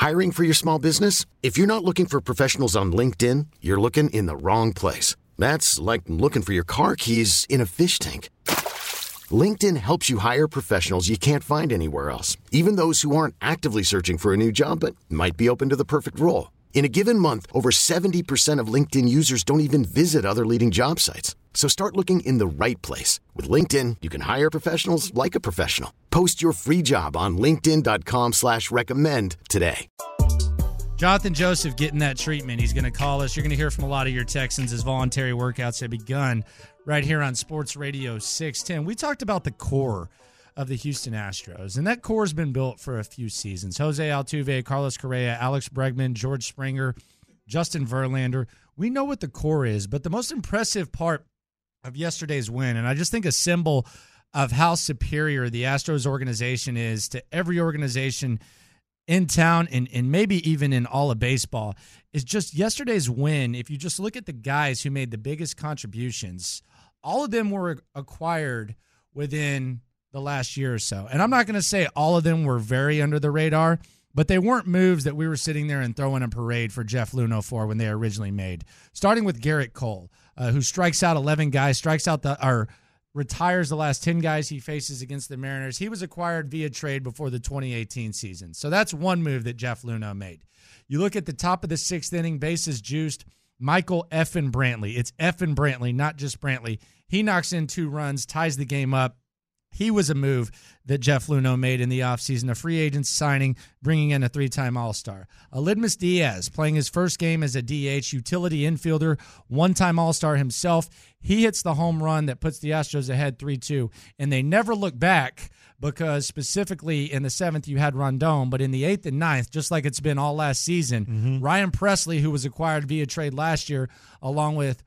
Hiring for your small business? If you're not looking for professionals on LinkedIn, you're looking in the wrong place. That's like looking for your car keys in a fish tank. LinkedIn helps you hire professionals you can't find anywhere else, even those who aren't actively searching for a new job but might be open to the perfect role. In a given month, over 70% of LinkedIn users don't even visit other leading job sites. So start looking in the right place. With LinkedIn, you can hire professionals like a professional. Post your free job on linkedin.com/recommend today. Jonathan Joseph getting that treatment. He's going to call us. You're going to hear from a lot of your Texans as voluntary workouts have begun right here on Sports Radio 610. We talked about the core of the Houston Astros, and that core has been built for a few seasons. Jose Altuve, Carlos Correa, Alex Bregman, George Springer, Justin Verlander. We know what the core is, but the most impressive part of yesterday's win, and I just think a symbol of how superior the Astros organization is to every organization in town and maybe even in all of baseball, is just yesterday's win. If you just look at the guys who made the biggest contributions, all of them were acquired within the last year or so. And I'm not going to say all of them were very under the radar, but they weren't moves that we were sitting there and throwing a parade for Jeff Luhnow for when they were originally made. Starting with Garrett Cole, who strikes out 11 guys, retires the last 10 guys he faces against the Mariners. He was acquired via trade before the 2018 season. So that's one move that Jeff Luhnow made. You look at the top of the sixth inning, bases juiced, Michael Effin Brantley. It's Effin Brantley, not just Brantley. He knocks in 2 runs, ties the game up. He was a move that Jeff Luhnow made in the offseason, a free agent signing, bringing in a 3-time All-Star. Aledmys Diaz, playing his first game as a DH, utility infielder, 1-time All-Star himself. He hits the home run that puts the Astros ahead 3-2, and they never look back because specifically in the 7th you had Rondon, but in the 8th and 9th, just like it's been all last season, Ryan Presley, who was acquired via trade last year, along with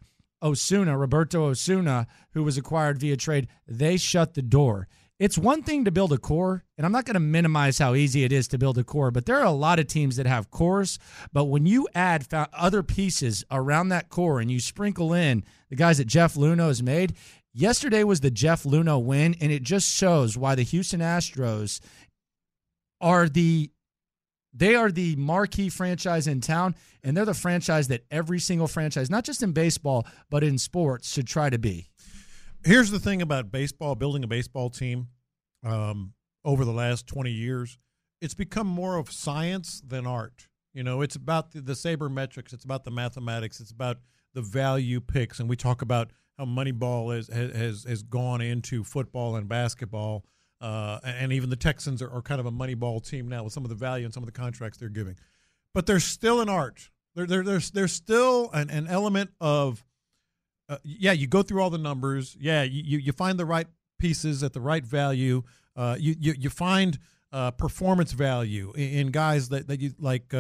Roberto Osuna, who was acquired via trade, they shut the door. It's one thing to build a core, and I'm not going to minimize how easy it is to build a core, but there are a lot of teams that have cores. But when you add other pieces around that core and you sprinkle in the guys that Jeff Luhnow has made, yesterday was the Jeff Luhnow win, and it just shows why the Houston Astros are the marquee franchise in town, and they're the franchise that every single franchise, not just in baseball, but in sports, should try to be. Here's the thing about baseball, building a baseball team over the last 20 years. It's become more of science than art. You know, it's about the sabermetrics. It's about the mathematics. It's about the value picks. And we talk about how Moneyball has gone into football and basketball. And even the Texans are kind of a Moneyball team now with some of the value and some of the contracts they're giving. But there's still an art. There's still an element of, you go through all the numbers. Yeah, you find the right pieces at the right value. You find performance value in guys that you like.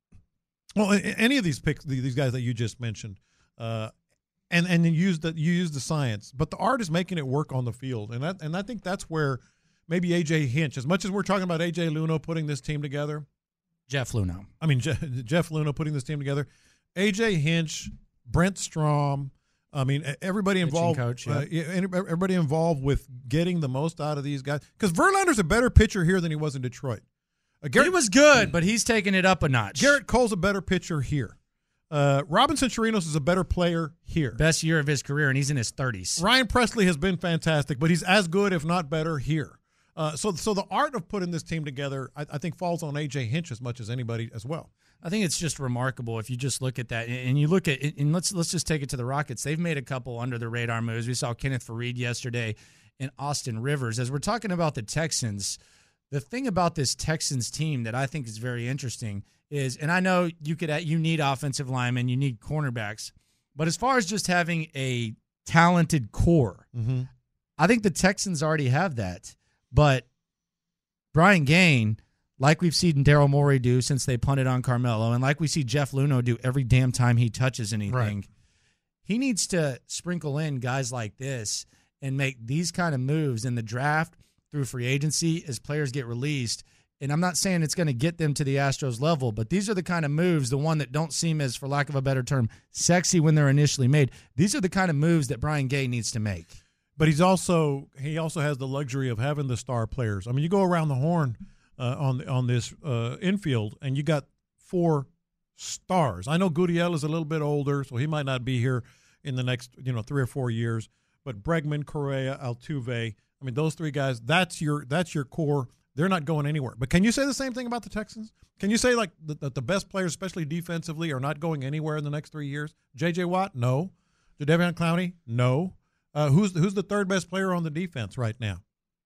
Any of these picks, these guys that you just mentioned, and you use the science. But the art is making it work on the field, and I think that's where maybe A.J. Hinch, as much as we're talking about A.J. Luhnow putting this team together. Jeff Luhnow. I mean, Jeff Luhnow putting this team together. A.J. Hinch, Brent Strom. I mean, everybody involved. Coach, yeah. Everybody involved with getting the most out of these guys. Because Verlander's a better pitcher here than he was in Detroit. He was good, but he's taking it up a notch. Garrett Cole's a better pitcher here. Robinson Chirinos is a better player here. Best year of his career, and he's in his 30s. Ryan Presley has been fantastic, but he's as good, if not better, here. So the art of putting this team together, I think, falls on A.J. Hinch as much as anybody as well. I think it's just remarkable if you just look at that, and you look at it, and let's just take it to the Rockets. They've made a couple under the radar moves. We saw Kenneth Faried yesterday and Austin Rivers. As we're talking about the Texans, the thing about this Texans team that I think is very interesting is, and I know you need offensive linemen, you need cornerbacks, but as far as just having a talented core, I think the Texans already have that. But Brian Gaine, like we've seen Daryl Morey do since they punted on Carmelo, and like we see Jeff Luhnow do every damn time he touches anything, he needs to sprinkle in guys like this and make these kind of moves in the draft through free agency as players get released. And I'm not saying it's going to get them to the Astros level, but these are the kind of moves, the one that don't seem as, for lack of a better term, sexy when they're initially made. These are the kind of moves that Brian Gaine needs to make. But he also has the luxury of having the star players. I mean, you go around the horn on this infield, and you got 4 stars. I know Gurriel is a little bit older, so he might not be here in the next 3 or 4 years. But Bregman, Correa, Altuve, I mean, those 3 guys, that's your core. They're not going anywhere. But can you say the same thing about the Texans? Can you say like that the best players, especially defensively, are not going anywhere in the next 3 years? J.J. Watt, no. Jadeveon Clowney, no. Who's the third best player on the defense right now?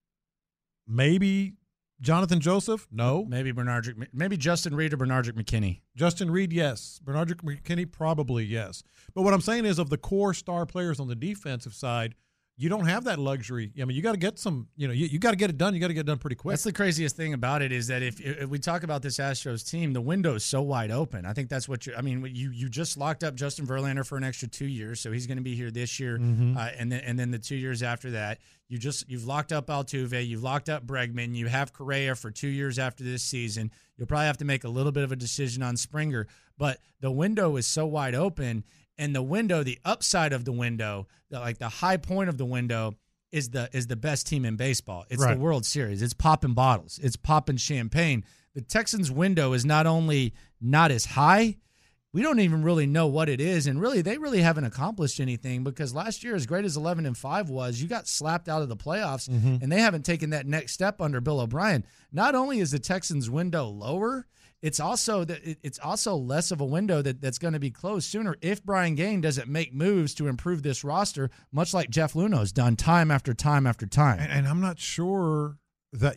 Maybe Jonathan Joseph? No. Maybe Justin Reed or Bernardrick McKinney. Justin Reed, yes. Bernardrick McKinney, probably yes. But what I'm saying is, of the core star players on the defensive side, you don't have that luxury. I mean, you got to get some, you got to get it done. You got to get it done pretty quick. That's the craziest thing about it, is that if we talk about this Astros team, the window is so wide open. I think that's what you just locked up Justin Verlander for an extra 2 years, so he's going to be here this year, and then the 2 years after that. You've locked up Altuve, you've locked up Bregman, you have Correa for 2 years after this season. You'll probably have to make a little bit of a decision on Springer, but the window is so wide open. And the upside of the window, the high point of the window is the best team in baseball. It's the World Series. It's popping bottles. It's popping champagne. The Texans' window is not only not as high, we don't even really know what it is. And really, they really haven't accomplished anything, because last year, as great as 11-5 was, you got slapped out of the playoffs, and they haven't taken that next step under Bill O'Brien. Not only is the Texans' window lower, it's also less of a window that's going to be closed sooner if Brian Gaine doesn't make moves to improve this roster, much like Jeff Luhnow's done time after time after time. And I'm not sure that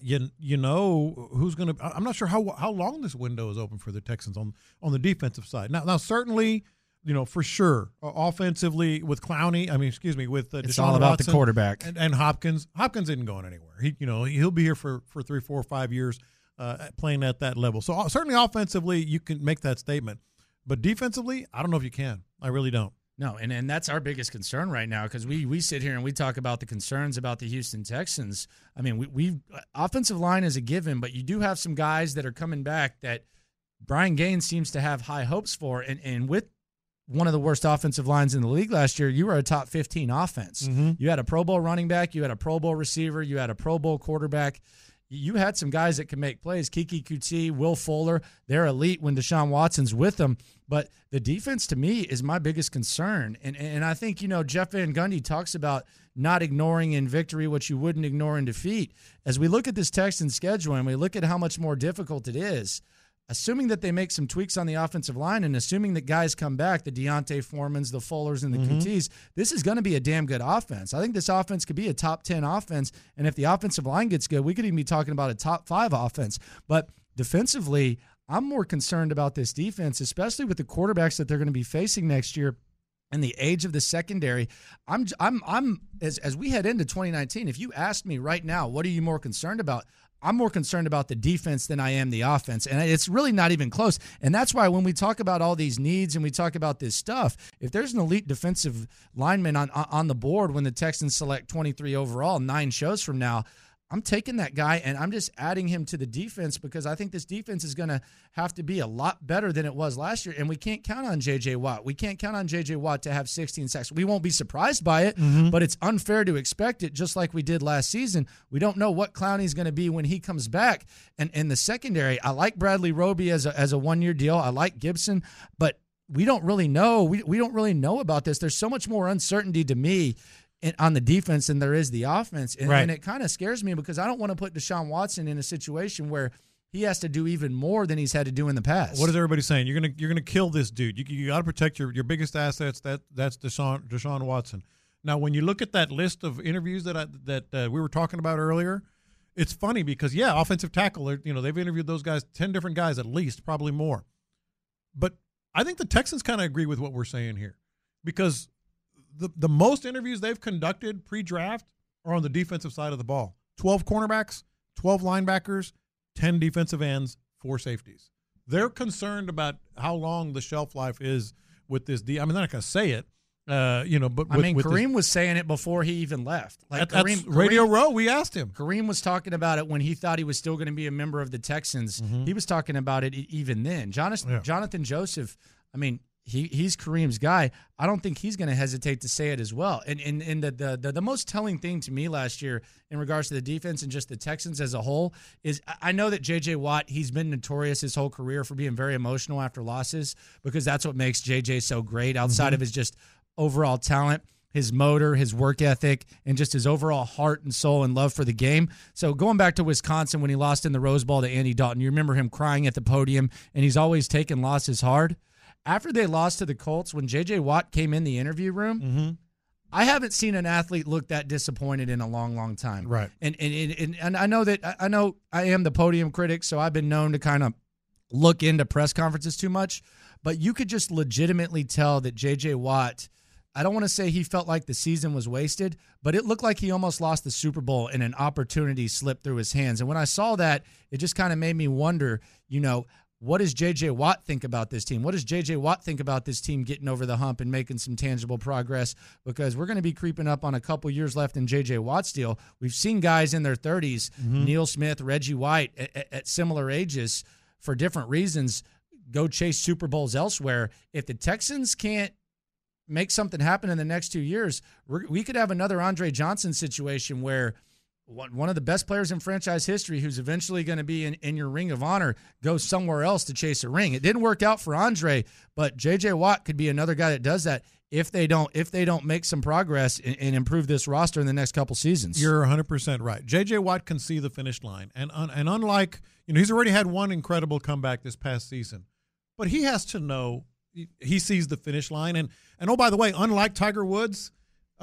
who's going to. I'm not sure how long this window is open for the Texans on the defensive side. Now certainly, for sure, offensively with Clowney. With it's Deshaun all about Watson the quarterback and Hopkins. Hopkins isn't going anywhere. He'll be here for 3, 4, 5 years. Playing at that level. So certainly offensively, you can make that statement. But defensively, I don't know if you can. I really don't. No, and that's our biggest concern right now, because we sit here and we talk about the concerns about the Houston Texans. I mean, we offensive line is a given, but you do have some guys that are coming back that Brian Gaine seems to have high hopes for. And with one of the worst offensive lines in the league last year, you were a top 15 offense. You had a Pro Bowl running back. You had a Pro Bowl receiver. You had a Pro Bowl quarterback. You had some guys that can make plays. Kiki Kuti, Will Fuller, they're elite when Deshaun Watson's with them. But the defense, to me, is my biggest concern. And I think, Jeff Van Gundy talks about not ignoring in victory what you wouldn't ignore in defeat. As we look at this Texans schedule and we look at how much more difficult it is, assuming that they make some tweaks on the offensive line and assuming that guys come back, the Deontay Formans, the Fullers, and the QTs, this is going to be a damn good offense. I think this offense could be a top 10 offense, and if the offensive line gets good, we could even be talking about a top 5 offense. But defensively, I'm more concerned about this defense, especially with the quarterbacks that they're going to be facing next year and the age of the secondary. I'm as we head into 2019, if you asked me right now, what are you more concerned about? I'm more concerned about the defense than I am the offense, and it's really not even close. And that's why when we talk about all these needs and we talk about this stuff, if there's an elite defensive lineman on the board when the Texans select 23 overall 9 shows from now, I'm taking that guy and I'm just adding him to the defense, because I think this defense is going to have to be a lot better than it was last year. And we can't count on J.J. Watt. We can't count on J.J. Watt to have 16 sacks. We won't be surprised by it, but it's unfair to expect it, just like we did last season. We don't know what Clowney's going to be when he comes back. And in the secondary, I like Bradley Roby as a 1-year deal. I like Gibson, but we don't really know. We don't really know about this. There's so much more uncertainty to me on the defense than there is the offense. And it kind of scares me, because I don't want to put Deshaun Watson in a situation where he has to do even more than he's had to do in the past. What is everybody saying? You're gonna kill this dude. You got to protect your biggest assets. That's Deshaun Watson. Now, when you look at that list of interviews that we were talking about earlier, it's funny because offensive tackle. They've interviewed those guys, 10 different guys at least, probably more. But I think the Texans kind of agree with what we're saying here, because the most interviews they've conducted pre-draft are on the defensive side of the ball. 12 cornerbacks, 12 linebackers, 10 defensive ends, 4 safeties. They're concerned about how long the shelf life is with this. I'm not going to say it, but Kareem was saying it before he even left. Kareem, Radio Row, we asked him. Kareem was talking about it when he thought he was still going to be a member of the Texans. He was talking about it even then. Jonathan Joseph, he's Kareem's guy. I don't think he's going to hesitate to say it as well. And the most telling thing to me last year in regards to the defense and just the Texans as a whole is I know that J.J. Watt, he's been notorious his whole career for being very emotional after losses because that's what makes J.J. so great outside of his just overall talent, his motor, his work ethic, and just his overall heart and soul and love for the game. So going back to Wisconsin when he lost in the Rose Bowl to Andy Dalton, you remember him crying at the podium, and he's always taken losses hard. After they lost to the Colts, when J.J. Watt came in the interview room, I haven't seen an athlete look that disappointed in a long, long time. Right. And I know I am the podium critic, so I've been known to kind of look into press conferences too much. But you could just legitimately tell that J.J. Watt, I don't want to say he felt like the season was wasted, but it looked like he almost lost the Super Bowl and an opportunity slipped through his hands. And when I saw that, it just kind of made me wonder, what does J.J. Watt think about this team? What does J.J. Watt think about this team getting over the hump and making some tangible progress? Because we're going to be creeping up on a couple years left in J.J. Watt's deal. We've seen guys in their 30s, Neil Smith, Reggie White, at similar ages for different reasons, go chase Super Bowls elsewhere. If the Texans can't make something happen in the next 2 years, we could have another Andre Johnson situation where one of the best players in franchise history who's eventually going to be in your ring of honor goes somewhere else to chase a ring. It didn't work out for Andre, but J.J. Watt could be another guy that does that if they don't make some progress and improve this roster in the next couple seasons. You're 100% right. J.J. Watt can see the finish line. And unlike, he's already had one incredible comeback this past season, but he has to know he sees the finish line. And oh, by the way, unlike Tiger Woods,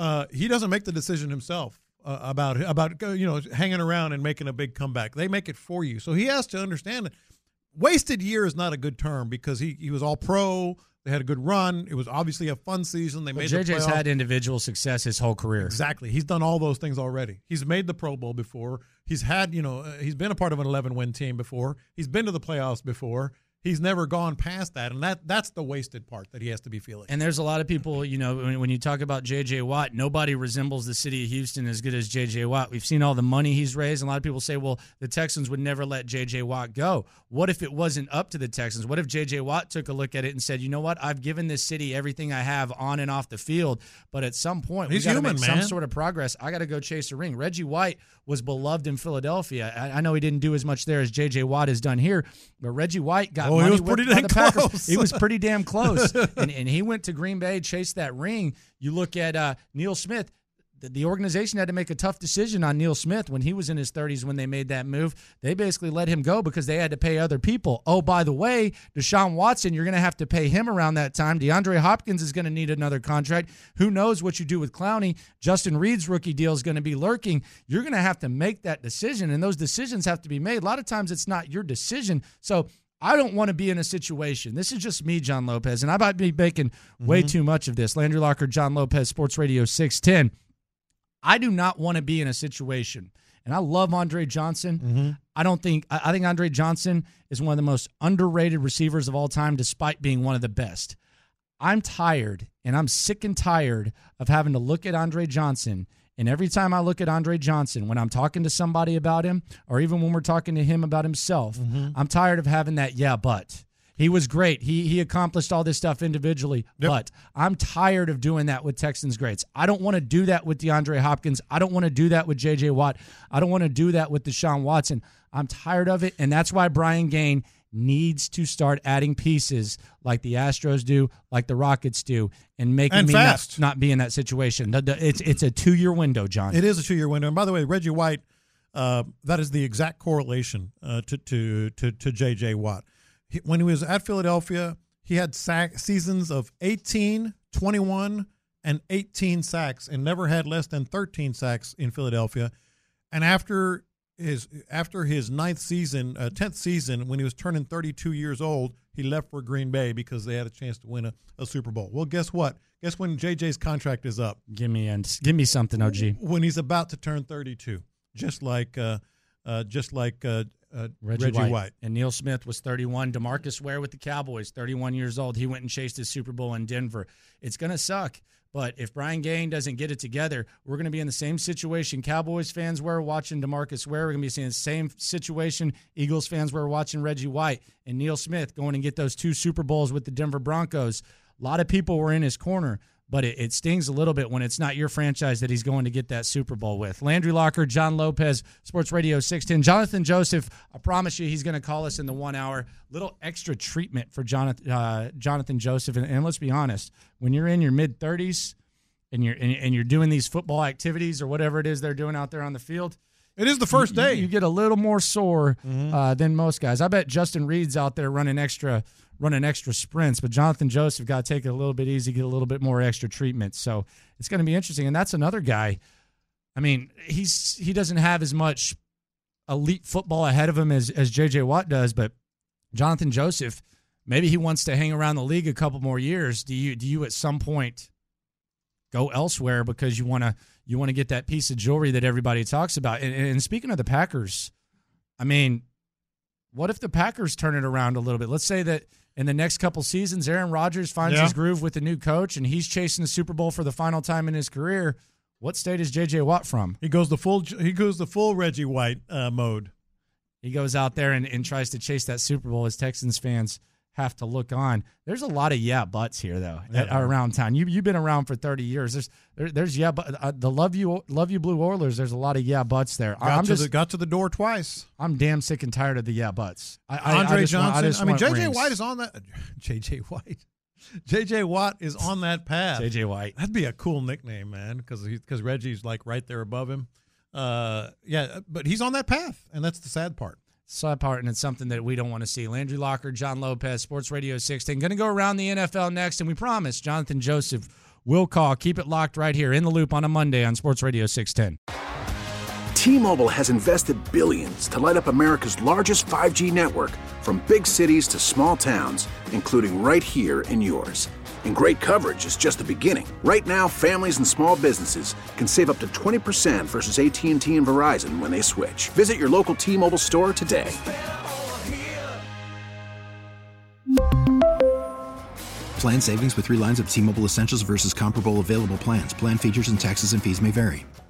he doesn't make the decision himself. About hanging around and making a big comeback. They make it for you. So he has to understand that wasted year is not a good term because he was all pro. They had a good run. It was obviously a fun season. They made the playoffs. JJ's had individual success his whole career. Exactly. He's done all those things already. He's made the Pro Bowl before. He's had, he's been a part of an 11-win team before. He's been to the playoffs before. He's never gone past that, and that's the wasted part that he has to be feeling. And there's a lot of people, when you talk about J.J. Watt, nobody resembles the city of Houston as good as J.J. Watt. We've seen all the money he's raised, and a lot of people say, well, the Texans would never let J.J. Watt go. What if it wasn't up to the Texans? What if J.J. Watt took a look at it and said, you know what, I've given this city everything I have on and off the field, but at some point we got to make some sort of progress. I got to go chase a ring. Reggie White was beloved in Philadelphia. I know he didn't do as much there as J.J. Watt has done here, but Reggie White got money with the Packers. He was pretty damn close. and he went to Green Bay, chased that ring. You look at Neil Smith. The organization had to make a tough decision on Neil Smith when he was in his 30s when they made that move. They basically let him go because they had to pay other people. Oh, by the way, Deshaun Watson, you're going to have to pay him around that time. DeAndre Hopkins is going to need another contract. Who knows what you do with Clowney? Justin Reed's rookie deal is going to be lurking. You're going to have to make that decision, and those decisions have to be made. A lot of times it's not your decision. So I don't want to be in a situation. This is just me, John Lopez, and I might be making way too much of this. Landry Locker, John Lopez, Sports Radio 610. I do not want to be in a situation, and I love Andre Johnson. I think Andre Johnson is one of the most underrated receivers of all time, despite being one of the best. I'm tired, and I'm sick and tired of having to look at Andre Johnson, and every time I look at Andre Johnson, when I'm talking to somebody about him, or even when we're talking to him about himself, I'm tired of having that, yeah, but. He was great. He accomplished all this stuff individually, but I'm tired of doing that with Texans greats. I don't want to do that with DeAndre Hopkins. I don't want to do that with J.J. Watt. I don't want to do that with Deshaun Watson. I'm tired of it, and that's why Brian Gaine needs to start adding pieces like the Astros do, like the Rockets do, and making me not be in that situation. It's a 2-year window, John. It is a 2-year window. And by the way, Reggie White, that is the exact correlation to J.J. Watt. When he was at Philadelphia, he had seasons of 18, 21, and 18 sacks and never had less than 13 sacks in Philadelphia. And after his 10th season, when he was turning 32 years old, he left for Green Bay because they had a chance to win a Super Bowl. Well, guess what? Guess when JJ's contract is up? Give me something, OG. When he's about to turn 32, just like Reggie White. And Neil Smith was 31. DeMarcus Ware with the Cowboys, 31 years old. He went and chased his Super Bowl in Denver. It's going to suck. But if Brian Gaine doesn't get it together, we're going to be in the same situation Cowboys fans were watching DeMarcus Ware. We're going to be seeing the same situation Eagles fans were watching Reggie White and Neil Smith going and get those 2 Super Bowls with the Denver Broncos. A lot of people were in his corner, but it stings a little bit when it's not your franchise that he's going to get that Super Bowl with. Landry Locker, John Lopez, Sports Radio 610. Jonathan Joseph, I promise you he's going to call us in the 1 hour. Little extra treatment for Jonathan Joseph. And let's be honest, when you're in your mid-30s and you're doing these football activities or whatever it is they're doing out there on the field, it is the first day. You get a little more sore than most guys. I bet Justin Reed's out there running extra sprints, but Jonathan Joseph got to take it a little bit easy, get a little bit more extra treatment. So it's going to be interesting. And that's another guy. I mean, he doesn't have as much elite football ahead of him as J.J. Watt does, but Jonathan Joseph, maybe he wants to hang around the league a couple more years. Do you at some point go elsewhere because you want to get that piece of jewelry that everybody talks about? And speaking of the Packers, I mean, what if the Packers turn it around a little bit? Let's say that in the next couple seasons, Aaron Rodgers finds his groove with the new coach, and he's chasing the Super Bowl for the final time in his career. What state is J.J. Watt from? He goes the full Reggie White mode. He goes out there and tries to chase that Super Bowl as Texans fans have to look on. There's a lot of buts here though around town. You've been around for 30 years. There's but the love you Blue Oilers. There's a lot of buts there. Got to the door twice. I'm damn sick and tired of the butts. Andre Johnson. J.J. White is on that. J.J. White. J.J. Watt is on that path. J.J. White. That'd be a cool nickname, man, because Reggie's like right there above him. But he's on that path, and that's the sad part. And it's something that we don't want to see. Landry Locker, John Lopez, Sports Radio 610. Going to go around the NFL next, and we promise Jonathan Joseph will call. Keep it locked right here in the loop on a Monday on Sports Radio 610. T-Mobile has invested billions to light up America's largest 5G network, from big cities to small towns, including right here in yours. And great coverage is just the beginning. Right now, families and small businesses can save up to 20% versus AT&T and Verizon when they switch. Visit your local T-Mobile store today. Plan savings with 3 lines of T-Mobile Essentials versus comparable available plans. Plan features and taxes and fees may vary.